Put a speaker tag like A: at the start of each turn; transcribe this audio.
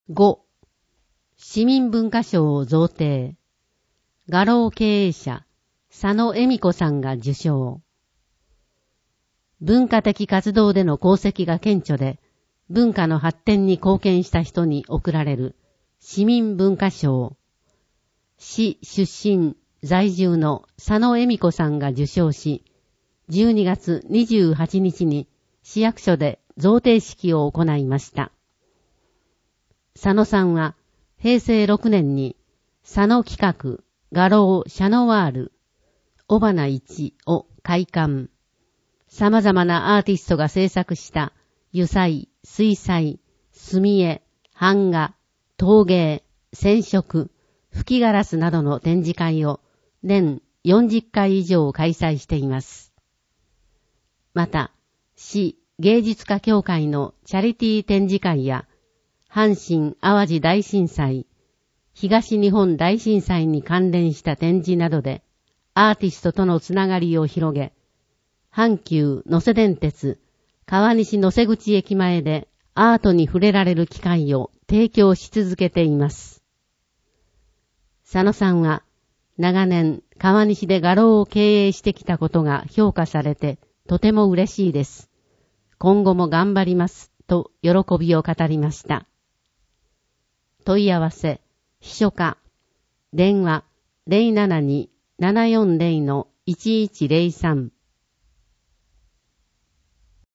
A: 5. 市民文化賞を贈呈。画廊経営者、佐野恵美子さんが受賞。文化的活動での功績が顕著で、文化の発展に貢献した人に贈られる市民文化賞。市出身在住の佐野恵美子さんが受賞し、12月28日に市役所で贈呈式を行いました。佐野さんは平成6年に佐野企画画廊シャノワール尾花1を開館。様々なアーティストが制作した油彩、水彩、墨絵、版画、陶芸、染色、吹きガラスなどの展示会を年40回以上開催しています。また、市芸術家協会のチャリティー展示会や阪神・淡路大震災、東日本大震災に関連した展示などでアーティストとのつながりを広げ、阪急能勢電鉄川西能勢口駅前でアートに触れられる機会を提供し続けています。佐野さんは長年川西で画廊を経営してきたことが評価されてとても嬉しいです。今後も頑張りますと喜びを語りました。問い合わせ、秘書課、電話 072-740-1103